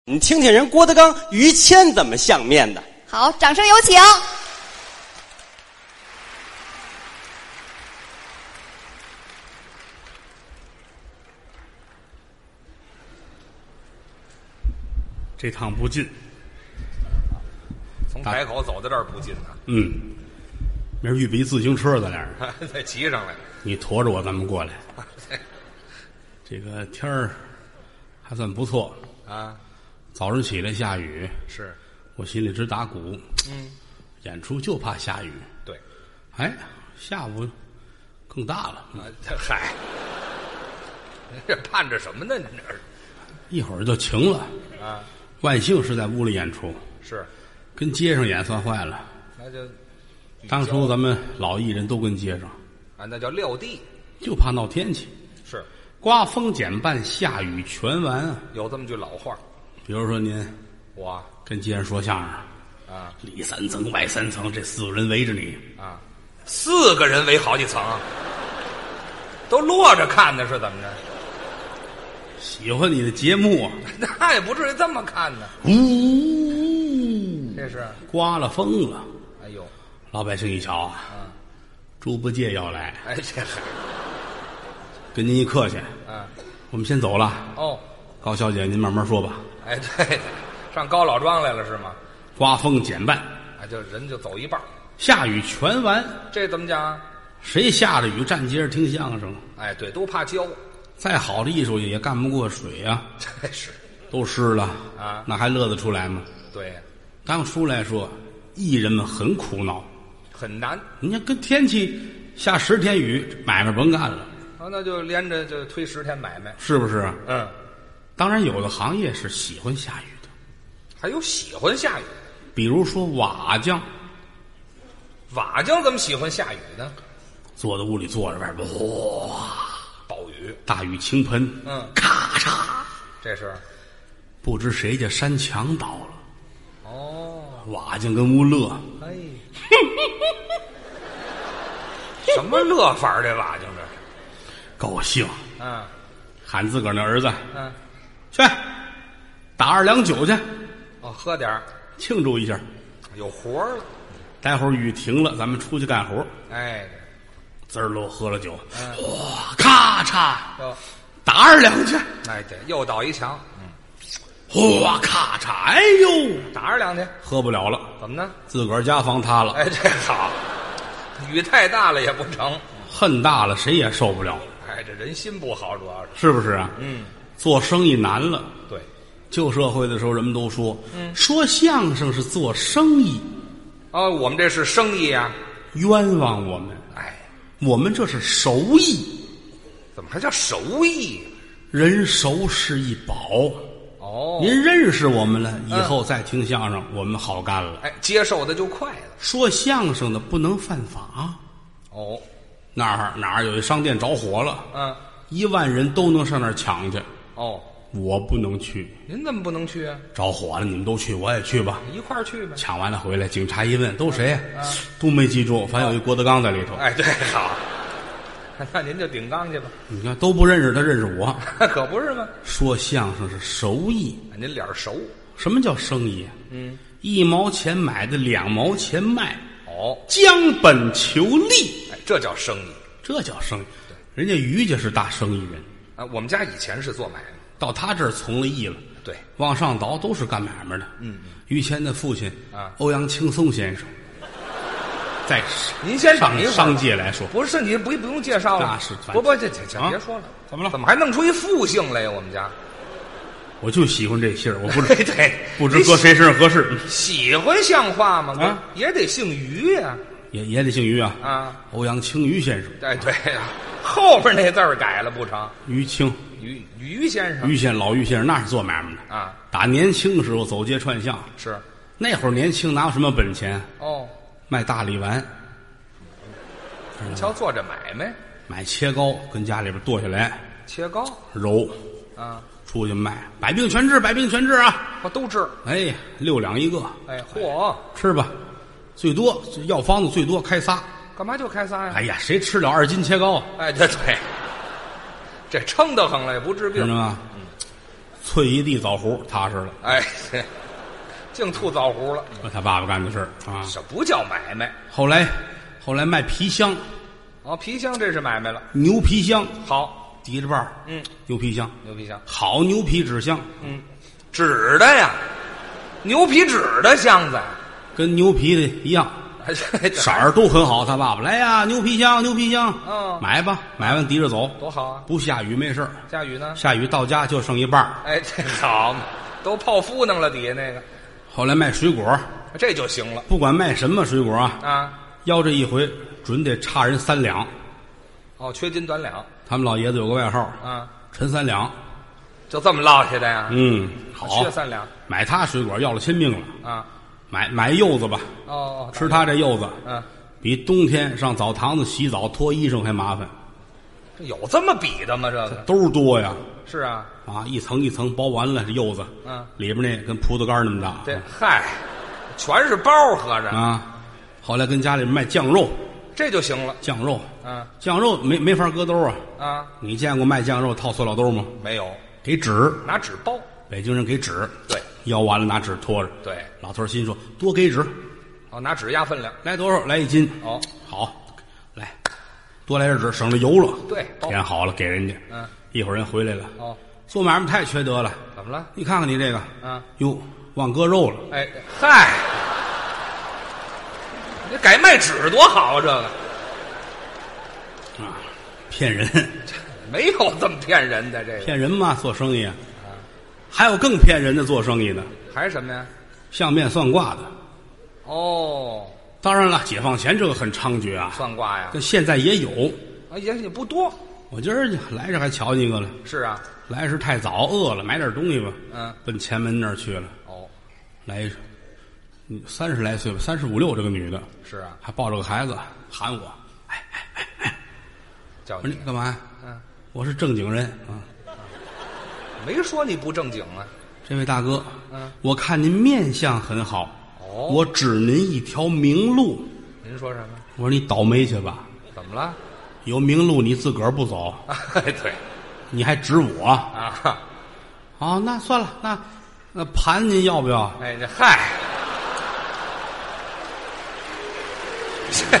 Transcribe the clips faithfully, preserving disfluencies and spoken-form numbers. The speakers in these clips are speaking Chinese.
你听听人郭德纲、于谦怎么相面的。 好，掌声有请。 这趟不近， 从台口走到这儿不近呢。 嗯，明儿预备自行车，咱俩人再骑上来。 你驮着我，咱们过来。这个天儿还算不错啊， 早上起来下雨， 是我心里直打鼓。 嗯， 演出就怕下雨。 对， 哎，下午更大了。 啊，这嗨，这盼着什么呢？你这是一会儿就晴了啊。 万幸是在屋里演出， 是跟街上演算坏了。 那就当初咱们老艺人都跟街上啊，那叫撂地， 就怕闹天气。 是刮风减半，下雨全完啊。 有这么句老话。 比如说您我跟街上说相声啊， 里三层外三层，这四个人围着你啊，四个人围好几层，都落着看的是怎么着？ 喜欢你的节目啊， 那也不至于这么看呢。 呜， 这是刮了风了。 哎呦， 老百姓一瞧啊， 嗯， 猪八戒要来， 哎，这还跟您一客气， 嗯， 我们先走了。 哦， 高小姐您慢慢说吧。 哎，对对，上高老庄来了是吗？ 刮风减半， 啊，就人就走一半， 下雨全完。 这怎么讲啊？ 谁下着雨站街上听相声？ 哎，对，都怕浇。 再好的艺术也干不过水啊， 这是都湿了啊， 那还乐得出来吗？ 对， 刚出来说，艺人们很苦恼， 很难。 你看跟天气下十天雨，买卖甭干了啊，那就连着就推十天买卖， 是不是？ 嗯， 当然有的行业是喜欢下雨的， 还有喜欢下雨， 比如说瓦匠。 瓦匠怎么喜欢下雨呢？ 坐在屋里坐着，外边哇， 暴雨， 大雨倾盆， 嗯， 咔嚓， 这是不知谁家山墙倒了。 哦， 瓦匠跟屋乐， 哎，什么乐法儿？这瓦匠这是高兴， 嗯喊自个儿那儿子嗯， 去打二两酒去， 哦，喝点儿， 庆祝一下。 有活儿了。 待会儿雨停了，咱们出去干活。 哎， 滋儿喽，喝了酒， 嗯， 哇，咔嚓， 哟， 打二两去， 哎，对，又倒一墙，嗯， 哇，咔嚓，哎呦， 打着两去， 喝不了了， 怎么呢？ 自个儿家房塌了， 哎，这好，雨太大了也不成， 恨大了谁也受不了， 哎，这人心不好，主要是， 是不是啊？ 嗯， 做生意难了。 对， 旧社会的时候，人们都说， 嗯， 说相声是做生意， 哦，我们这是生意呀， 冤枉我们， 哎， 我们这是手艺， 怎么还叫手艺？ 人熟是一宝。 哦， 您认识我们了，以后再听相声，我们好干了。 哎，接受的就快了。 说相声的不能犯法。 哦， 那儿哪儿有一商店着火了， 嗯， 一万人都能上那儿抢去， 哦， 我不能去。 您怎么不能去啊？ 着火了，你们都去，我也去吧。 一块儿去呗。 抢完了回来，警察一问，都谁？ 嗯， 都没记住，反正有一郭德纲在里头。 哎，对，好，那您就顶缸去吧。 你看都不认识他，认识我。 可不是吗？ 说相声是手艺， 您脸熟。 什么叫生意？ 嗯， 一毛钱买的两毛钱卖， 哦， 将本求利， 哎，这叫生意。 这叫生意。人家于家是大生意人啊，我们家以前是做买卖， 到他这儿从了艺了。 对， 往上倒都是干买卖的。 嗯， 于谦的父亲啊， 欧阳青松先生，在您先等一会儿。 商界来说， 不是你不不用介绍了， 那是不不这这这啊别说了， 怎么了？ 怎么还弄出一复姓来呀？我们家我就喜欢这姓儿，我不知对对， 不知搁谁身上合适。 喜欢像话吗？ 啊， 也得姓于呀。 也也得姓于啊。 啊， 欧阳青于先生。 哎对呀，后边那字儿改了不成？ 于青， 于于先生。 于先老于先生那是做买卖的啊， 打年轻的时候走街串巷。 是那会儿年轻哪有什么本钱？ 哦， 卖大力丸。 你瞧做这买卖， 买切糕跟家里边剁下来切糕揉啊， 出去卖，百病全治，百病全治啊！ 我都治。 哎，六两一个。 哎嚯， 吃吧，最多药方子最多开仨。 干嘛就开仨呀？ 哎呀，谁吃了二斤切糕？ 哎，对对，这撑得很了也不治病， 知道吗？ 啐一地枣核，踏实了。 哎，净吐枣核了。 这他爸爸干的事儿啊。 这不叫买卖。 后来，后来卖皮箱， 哦，皮箱这是买卖了。 牛皮箱， 好， 提着把儿， 嗯， 牛皮箱， 牛皮箱， 好牛皮纸箱， 嗯，纸的呀，牛皮纸的箱子， 跟牛皮的一样。色儿都很好，他爸爸来呀，牛皮箱，牛皮箱， 嗯， 买吧，买完提着走， 多好啊！ 不下雨没事儿， 下雨呢？ 下雨到家就剩一半儿。 哎，这好嘛，都泡芙弄了底下那个， 后来卖水果， 这就行了。 不管卖什么水果啊， 啊， 要这一回准得差人三两。 哦，缺斤短两。 他们老爷子有个外号， 啊， 陈三两， 就这么落下的呀？ 嗯，好， 缺三两。 买他水果要了亲命了啊。 买买柚子吧， 哦， 吃他这柚子， 嗯， 比冬天上澡堂子洗澡脱衣裳还麻烦。 这有这么比的吗？这个兜多呀， 是啊， 啊，一层一层包完了这柚子， 嗯， 里边那跟葡萄干那么大， 这嗨，全是包合着啊。后来跟家里卖酱肉， 这就行了。 酱肉， 嗯， 酱肉没没法搁兜啊。 啊， 你见过卖酱肉套塑料兜吗？ 没有， 给纸， 拿纸包。 北京人给纸， 对， 要完了拿纸托着。 对， 老头心说多给纸， 哦，拿纸压分量， 来多少？来一斤。 哦， 好，来多来点纸，省着油了。 对， 填好了给人家。 嗯， 一会儿人回来了。 哦， 做买卖太缺德了。 怎么了？ 你看看你这个， 嗯， 哟，忘搁肉了。 哎，嗨，你改卖纸多好啊！这个啊，骗人， 没有这么骗人的，这个骗人嘛，做生意啊。还有更骗人的做生意的， 还是什么呀？ 相面算卦的。 哦， 当然了，解放前这个很猖獗啊， 算卦呀， 但现在也有。 啊，也也不多。 我今儿来这还瞧见一个了。 是啊， 来时太早，饿了，买点东西吧。 嗯， 奔前门那儿去了。 哦， 来，三十来岁吧，三十五六，这个女的。 是啊， 还抱着个孩子喊我，哎哎哎哎， 叫我说你干嘛呀？ 嗯， 我是正经人啊。 没说你不正经啊。 这位大哥， 嗯， 我看您面相很好， 哦， 我指您一条明路。 您说什么？ 我说你倒霉去吧， 怎么了？ 有明路你自个儿不走， 哎，对， 你还指我啊？ 哦，那算了，那那盘您要不要？ 哎，这嗨，这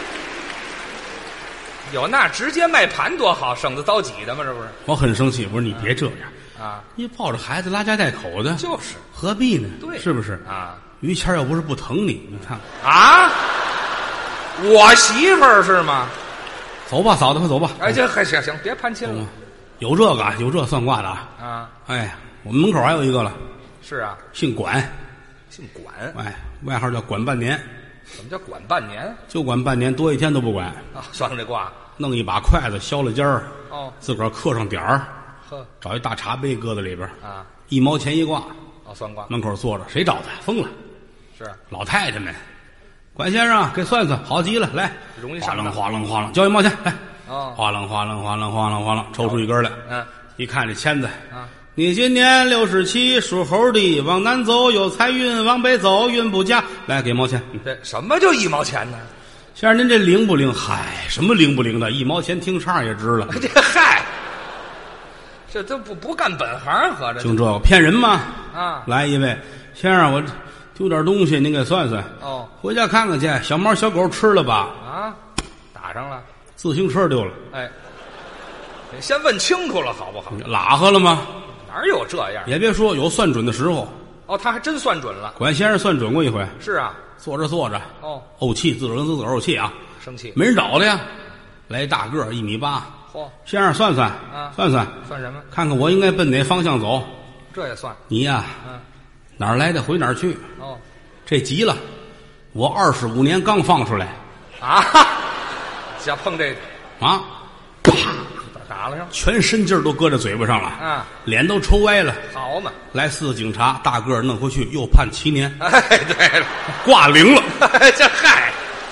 有那直接卖盘多好，省得遭挤的嘛，这不是？ 我很生气，我说你别这样啊！ 你抱着孩子拉家带口的， 就是何必呢？ 对， 是不是啊？ 于谦又不是不疼你，你看啊，我媳妇儿是吗？ 走吧，嫂子，快走吧。 哎，这还行行，别攀亲了。 有这个，有这算卦的啊！ 啊， 哎，我们门口还有一个了， 是啊， 姓管， 姓管， 哎，外号叫管半年。 怎么叫管半年？ 就管半年，多一天都不管啊！算了这卦， 弄一把筷子削了尖儿， 哦， 自个儿刻上点儿， 呵， 找一大茶杯搁在里边啊， 一毛钱一卦。 哦，算卦， 门口坐着，谁找他？疯了！ 是老太太们，管先生给算算，好极了，来， 容易上当， 哗楞哗楞哗楞，交一毛钱，来， 哦， 哗楞哗楞哗楞哗楞哗楞，抽出一根来， 嗯， 一看这签子， 啊， 你今年六十七，属猴的，往南走有财运，往北走运不佳，来给毛钱。 这什么叫一毛钱呢？ 先生您这灵不灵？嗨，什么灵不灵的？一毛钱听唱也值了。 这嗨，这都不不干本行，合着就这个骗人吗？ 啊， 来一位先生，我丢点东西，您给算算。 哦， 回家看看去，小猫小狗吃了吧？ 啊，打上了， 自行车丢了。 哎，你先问清楚了好不好？ 拉和了吗？ 哪有这样？ 也别说有算准的时候。 哦，他还真算准了。 管先生算准过一回。 是啊， 坐着坐着， 哦， 怄气，自个儿跟自个儿怄气啊， 生气， 没人找他呀。来一大个儿，一米八。 嚯， 先生算算， 啊算算， 算什么？ 看看我应该奔哪方向走。 这也算。 你呀， 嗯， 哪儿来的回哪儿去。 哦， 这急了，我二十五年刚放出来啊，想碰这啊，啪， 打了上， 全身劲儿都搁在嘴巴上了， 啊， 脸都抽歪了。 好嘛， 来四个警察，大个儿弄回去，又判七年。 哎，对了， 挂零了。 这嗨，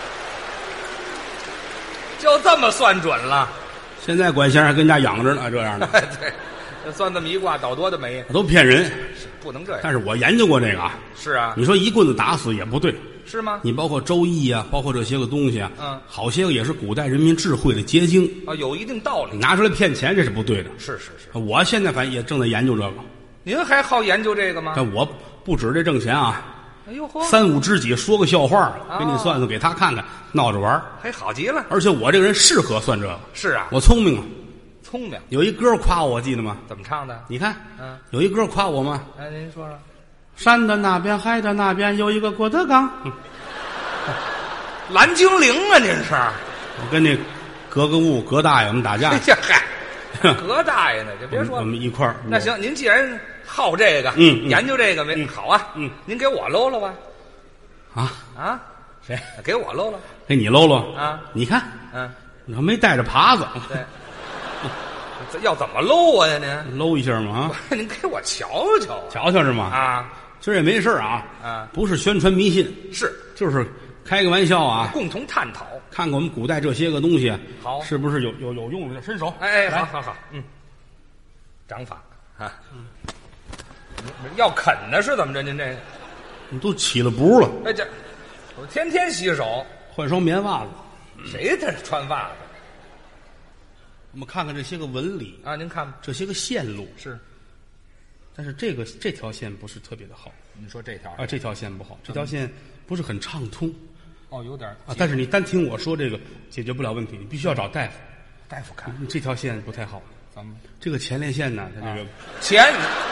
就这么算准了。 现在管先生还跟家养着呢，这样的。 哎，对，这算这么一卦，倒多的霉， 都骗人。 不能这样。 但是我研究过这个啊。 是啊， 你说一棍子打死也不对。 是吗？ 你包括周易啊，包括这些个东西啊， 嗯， 好些个也是古代人民智慧的结晶啊，有一定道理。 拿出来骗钱，这是不对的。 是是是， 我现在反正也正在研究这个。 您还好研究这个吗？ 但我不指这挣钱啊， 哎呦嚯， 三五知己说个笑话， 哦给你算算，给他看看，闹着玩儿。 还好极了。 而且我这个人适合算这个， 是啊， 我聪明啊。 聪明。 有一歌夸我，记得吗？ 怎么唱的？ 你看， 嗯， 有一歌夸我吗？ 哎，您说说。 山的那边，海的那边，有一个郭德纲。嗯蓝精灵啊，您是？ 我跟那格格物格大爷我们打架哎，呀嗨，葛大爷呢，就别说了。 我们一块儿。 那行，您既然好这个， 嗯嗯研究这个没、 嗯好啊， 嗯， 您给我搂搂吧。 啊， 啊， 谁？ 给我搂搂给你搂搂啊？ 你看， 嗯， 你还没带着耙子， 对，这要怎么搂我呀？您搂一下嘛啊？ 您给我瞧瞧啊！ 瞧瞧是吗？ 啊今儿也没事儿啊， 啊， 不是宣传迷信， 是就是开个玩笑啊， 共同探讨。 看看我们古代这些个东西， 好是不是有有有用的？伸手， 哎哎， 来好好好，嗯，掌法啊，嗯，要啃呢是怎么着？您这个， 你都起了步了， 哎这，我天天洗手， 换双棉袜子。 谁这穿袜子我们看看这些个纹理， 啊？您看吧， 这些个线路， 是， 但是这个这条线不是特别的好你说这条啊，这条线不好，这条线不是很畅通哦，有点啊。但是你单听我说这个解决不了问题，你必须要找大夫。 大夫看你这条线不太好， 怎么这个前列腺呢，它这个钱？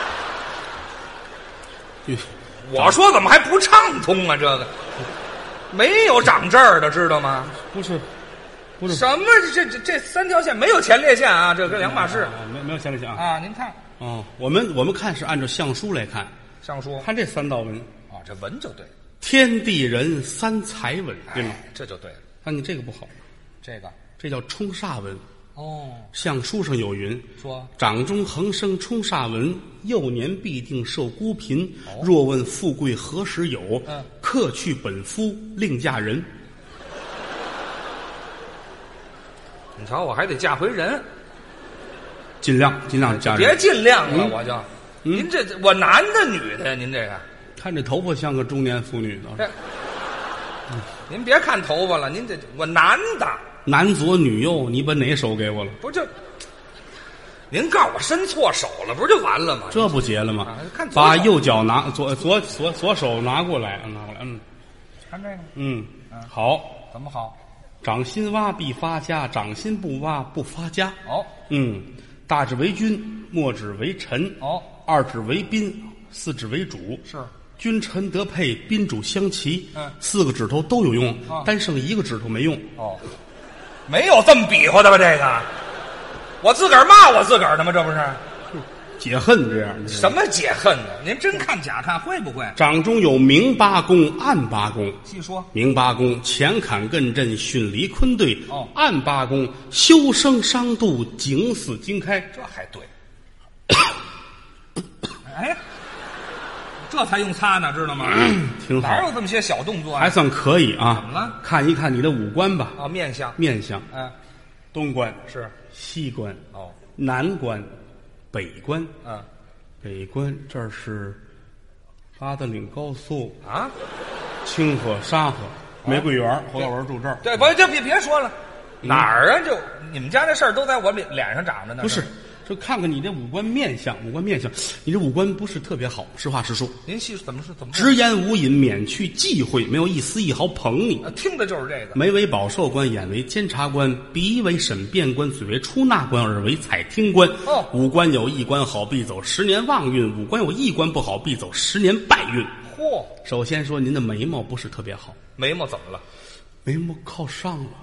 就我说怎么还不畅通啊？这个没有长这儿的，知道吗？ 不是不是什么？这这这三条线没有前列腺啊？这跟两码事啊没没有前列腺啊。 啊！您看哦，我们我们看是按照相书来看， 上书看这三道纹， 啊，这文就对了， 天地人三才纹，对吗？ 哎这就对了。 看你这个不好， 这个这叫冲煞纹。 哦， 相书上有云： 说掌中横生冲煞纹，幼年必定受孤贫。 哦若问富贵何时有？ 嗯克去本夫另嫁人。 你瞧，我还得嫁回人， 尽量尽量嫁人。 别尽量了， 嗯我就。 嗯您这我男的女的呀？您这个看这头发像个中年妇女的， 这，您别看头发了，您这我男的。 男左女右，你把哪手给我了？ 不就？您告诉我伸错手了，不是就完了吗？ 这不结了吗？ 啊看左手把右脚拿左左左左手拿过来，拿过来，嗯看这个嗯，好。 怎么好？ 掌心挖必发家，掌心不挖不发家。 哦嗯，大指为君，末指为臣。 哦， 二指为宾，四指为主。 是君臣得配，宾主相齐。 嗯四个指头都有用， 啊单剩一个指头没用。 哦，没有这么比划的吧？这个，我自个儿骂我自个儿的吗？这不是解恨这样。 什么解恨呢？您真看假看会不会？ 掌中有明八宫、暗八宫。 细说明八宫前坎艮震，巽离坤兑。 哦暗八宫修生伤度，景死经开。 这还对。哎，这才用擦呢，知道吗？ 挺好， 哪有这么些小动作啊？ 还算可以啊。 怎么了？ 看一看你的五官吧。 哦，面相， 面相， 嗯， 东关、 是， 西关、 哦， 南关、北关。 嗯， 北关这儿是八达岭高速、 啊， 清河、沙河、玫瑰园，侯耀文住这儿。 对，不，就别别说了，哪儿啊？就你们家这事儿都在我脸脸上长着呢。 不是，就看看你这五官面相，五官面相，你这五官不是特别好，实话实说。 您细怎么是怎么直言无隐，免去忌讳，没有一丝一毫捧你。 呃听的就是这个。 眉为保寿官，眼为监察官，鼻为审辩官，嘴为出纳官，耳为采听官。 哦五官有一官好，必走十年旺运；五官有一官不好，必走十年败运。 嚯， 首先说，您的眉毛不是特别好， 眉毛怎么了？ 眉毛靠上了。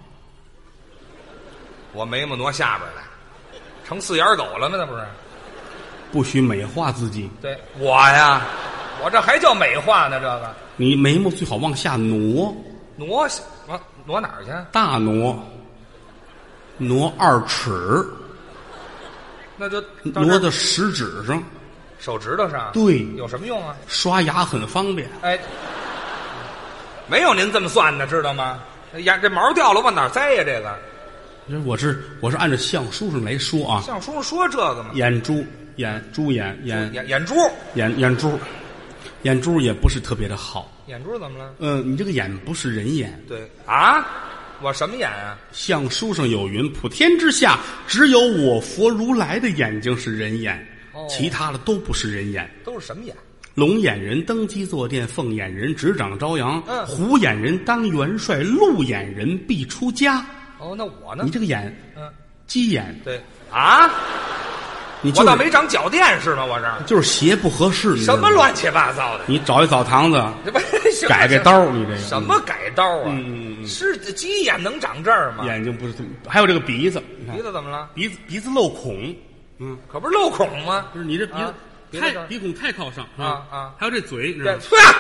我眉毛挪下边来，成四眼狗了吗？那不是？ 不许美化自己， 对我呀，我这还叫美化呢。这个你眉毛最好往下挪， 挪往挪哪儿去？ 大挪，挪二尺， 那就挪到食指上。 手指头上。 对， 有什么用啊？ 刷牙很方便。 哎，没有您这么算的，知道吗？呀，这毛掉了往哪儿栽呀？这个我是我是按照相书上来说啊， 相书上说这个嘛。 眼珠眼珠眼眼眼眼珠， 眼眼珠，眼珠也不是特别的好。 眼珠怎么了？ 嗯、呃，你这个眼不是人眼。 对啊，我什么眼啊？ 相书上有云：普天之下，只有我佛如来的眼睛是人眼。 哦其他的都不是人眼。 都是什么眼？ 龙眼人登基坐殿，凤眼人执掌朝阳， 嗯虎眼人当元帅，鹿眼人必出家。 哦，那我呢你？这个眼， 嗯， 鸡眼， 对啊， 你就是我倒没长脚垫是吗？我这儿就是鞋不合适，你知道吗什么？乱七八糟的？ 你找一澡堂子这不行改改刀，你这个什么改刀啊？ 嗯嗯嗯是鸡眼能长这儿吗？ 眼睛不是，还有这个鼻子，你看鼻子怎么了？ 鼻子鼻子漏孔，嗯， 可不是漏孔吗？ 就是你这鼻子啊鼻子这儿太鼻孔太靠上啊啊还有这嘴，知道这吗？ 对啊，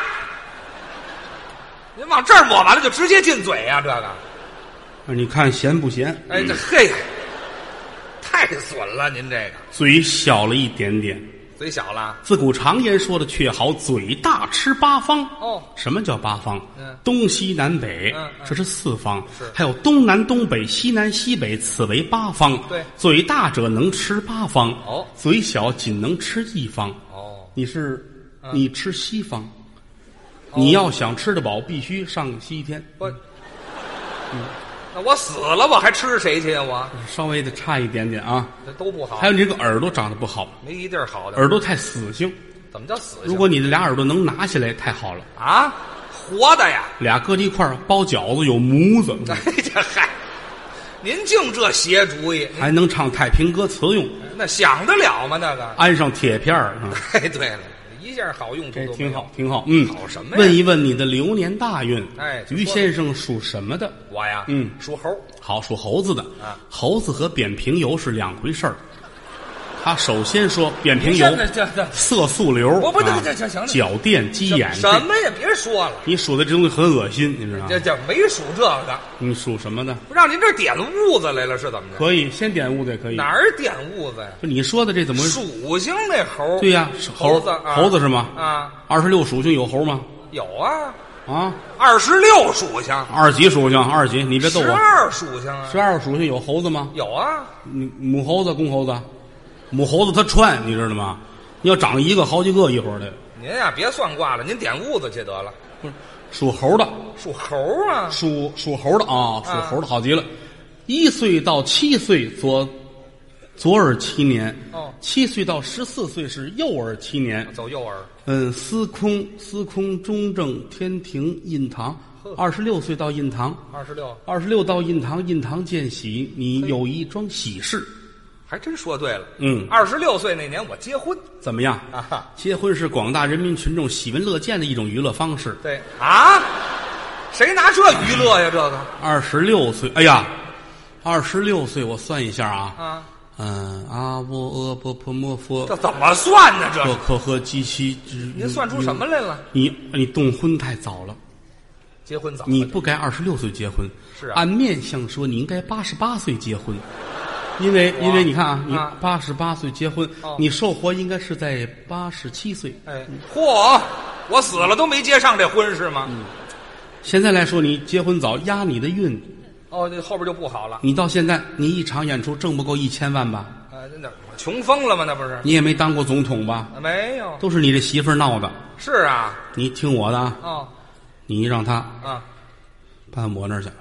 您往这儿抹完了就直接进嘴呀、这个， 你看咸不咸？ 哎，这嘿，太损了！您这个嘴小了一点点。 嘴小了， 自古常言说的却好，嘴大吃八方。 哦什么叫八方？ 嗯东西南北， 嗯嗯这是四方。 是还有东南东北、西南西北，此为八方。 对嘴大者能吃八方， 哦嘴小仅能吃一方。 哦， 你是嗯你吃西方，你要想吃得饱，必须上西天。 我，那我死了我还吃谁去呀？我稍微的差一点点啊。 这都不好， 还有你这个耳朵长得不好， 没一地儿好的。 耳朵太死性。 怎么叫死性？ 如果你的俩耳朵能拿下来，太好了。 啊，活的呀！ 俩搁在一块儿包饺子有模子， 哎这嗨，您净这邪主意， 还能唱太平歌词用， 那想得了吗？那个， 安上铁片儿，啊哎，对了，一下好用处都没有这挺好，挺好。嗯， 好什么呀问一问你的流年大运。 哎就说于先生属什么的？ 我呀， 嗯属猴。 好，属猴子的。 啊猴子和扁平疣是两回事儿。他首先说扁平疣您这这这色素瘤， 我不这啊这这行了脚垫、鸡眼。 什么呀？别说了， 你属的这东西很恶心，你知道吗？ 这这没数这个， 你属什么的？ 不让您这点痦子来了是怎么着？ 可以先点痦子也可以。 哪儿点痦子呀？ 就你说的这怎么回事？ 属性那猴， 对呀、是猴子啊猴子是吗？ 啊， 二十六属性有猴吗？ 有啊， 啊， 二十六属性， 二级属性，二级，你别逗我。 十二属性啊， 十二属性有猴子吗？ 有啊， 母母猴子、公猴子，母猴子它串，你知道吗？你要长一个好几个一会儿的。 您呀别算卦了，您点痦子去得了。 不是属猴的， 属猴啊， 属属猴的啊，属猴的好极了。一岁到七岁左左耳七年， 哦七岁到十四岁是右耳七年。 走右耳， 嗯，司空司空中正天庭印堂，二十六岁到印堂， 二十六， 二十六到印堂，印堂见喜，你有一桩喜事。 还真说对了。 嗯二十六岁那年我结婚怎么样？ 啊哈， 结婚是广大人民群众喜闻乐见的一种娱乐方式。 对啊，谁拿这娱乐呀？这个二十六岁，哎呀，二十六岁，我算一下啊， 啊， 嗯，阿波阿波婆摩佛， 这怎么算呢？这可可和机器， 您算出什么来了？ 你你动婚太早了， 结婚早， 你不该二十六岁结婚。 是啊按面相说，你应该八十八岁结婚。因为因为你看啊，你啊八十八岁结婚， 哦你寿活应该是在八十七岁。 哎，嚯，我死了都没结上这婚是吗？ 现在来说，你结婚早压你的运， 哦，这后边就不好了。 你到现在你一场演出挣不够一千万吧？ 啊，那穷疯了吗？那不是？ 你也没当过总统吧？ 没有。 都是你这媳妇儿闹的。 是啊， 你听我的啊， 哦你让他啊， 搬我那儿去。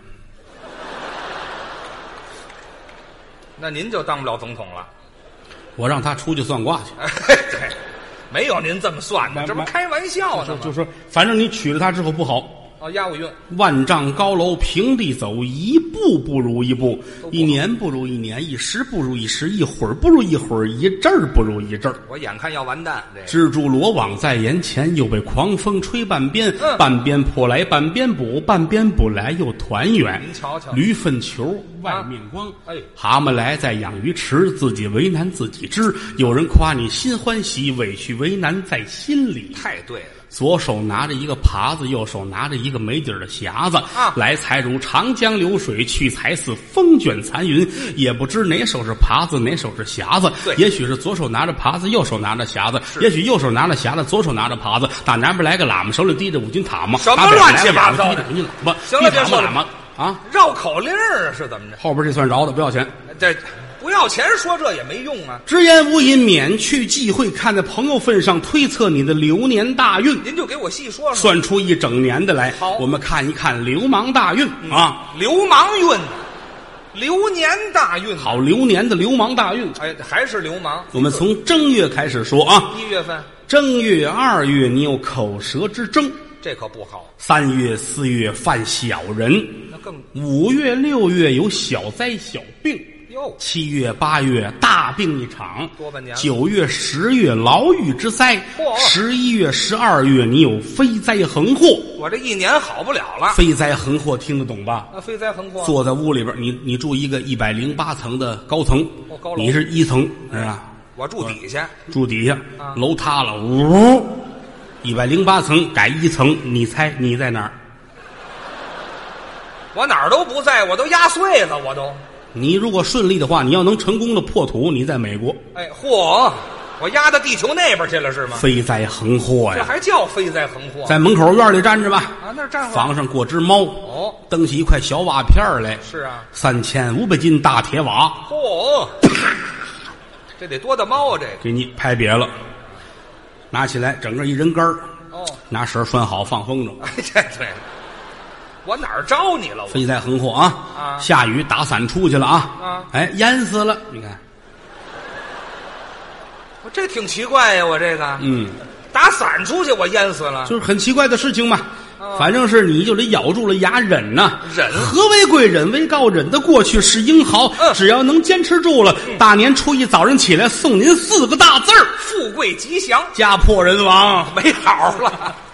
那您就当不了总统了。 我让他出去算卦去。 哎，对，没有您这么算的， 买这不开玩笑呢吗？ 就说，反正你娶了她之后不好， 哦，押我运， 万丈高楼平地走，一步不如一步， 都不好一年不如一年，一时不如一时，一会儿不如一会儿，一阵儿不如一阵儿。 我眼看要完蛋。这蜘蛛罗网在眼前，又被狂风吹半边， 嗯半边破来半边补，半边不来又团圆。 您瞧瞧驴粪球外面光， 哎蛤蟆来在养鱼池，自己为难自己知。有人夸你心欢喜，委屈为难在心里。 太对了。 左手拿着一个耙子，右手拿着一个没底儿的匣子。 啊来财如长江流水，去财似风卷残云。也不知哪手是耙子，哪手是匣子。 对也许是左手拿着耙子，右手拿着匣子；也许右手拿着匣子，左手拿着耙子。打南边来个喇嘛，手里提着五斤塔嘛。 什么打北边乱七八糟的来个喇嘛提着五斤喇嘛。 行了一塔别说了喇嘛啊！ 绕口令儿是怎么着？ 后边这算饶的，不要钱。 这不要钱说这也没用啊！ 直言无隐，免去忌讳，看在朋友份上，推测你的流年大运， 您就给我细说说。 算出一整年的来。 好我们看一看流氓大运啊！ 流氓运， 流年大运， 好流年的流氓大运。 哎，还是流氓。 我们从正月开始说啊， 一月份， 正月、二月你有口舌之争， 这可不好。 三月、四月犯小人， 那更五月、六月有小灾小病， 哟， 七月、八月大病一场， 多半年了。 九月、十月牢狱之灾， 嚯十一月、十二月你有飞灾横祸。 我这一年好不了了。 飞灾横祸听得懂吧？ 啊，飞灾横祸。 坐在屋里边，你你住一个一百零八层的高层， 哦高楼你是一层是吧？ 我住底下， 住底下， 啊楼塌了，呜，一百零八层改一层，你猜你在哪儿？ 我哪儿都不在，我都压碎了，我都。 你如果顺利的话，你要能成功的破土，你在美国。 哎，嚯，我压到地球那边去了是吗？ 飞灾横祸这呀！ 还叫飞灾横祸？ 在门口院里站着吧， 啊，那儿站会儿房上过只猫， 哦， 蹬起一块小瓦片儿来， 是啊， 三千五百斤大铁瓦， 嚯，这得多大猫啊？这个给你拍瘪了，拿起来整个一人干儿， 哦， 拿绳拴好放风筝。 哎，这对，我哪儿招你了？我飞灾横祸啊！ 啊下雨打伞出去了啊！ 啊哎，淹死了！你看， 我这挺奇怪呀，我这个嗯， 打伞出去，我淹死了。 就是很奇怪的事情嘛。 啊反正是你就得咬住了牙忍呐、 忍和为贵，忍为高，忍得过去是英豪。 嗯只要能坚持住了，大年初一早上起来送您四个大字儿： 富贵吉祥， 家破人亡。 没好了。